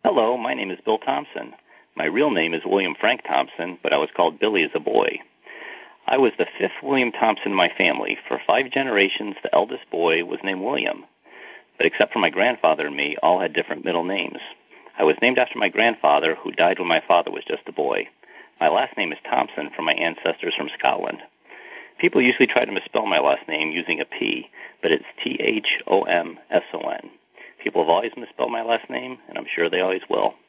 Hello, my name is Bill Thompson. My real name is William Frank Thompson, but I was called Billy as a boy. I was the fifth William Thompson in my family. For 5 generations, the eldest boy was named William. But except for my grandfather and me, all had different middle names. I was named after my grandfather, who died when my father was just a boy. My last name is Thompson from my ancestors from Scotland. People usually try to misspell my last name using a P, but it's Thomson. People have always misspelled my last name, and I'm sure they always will.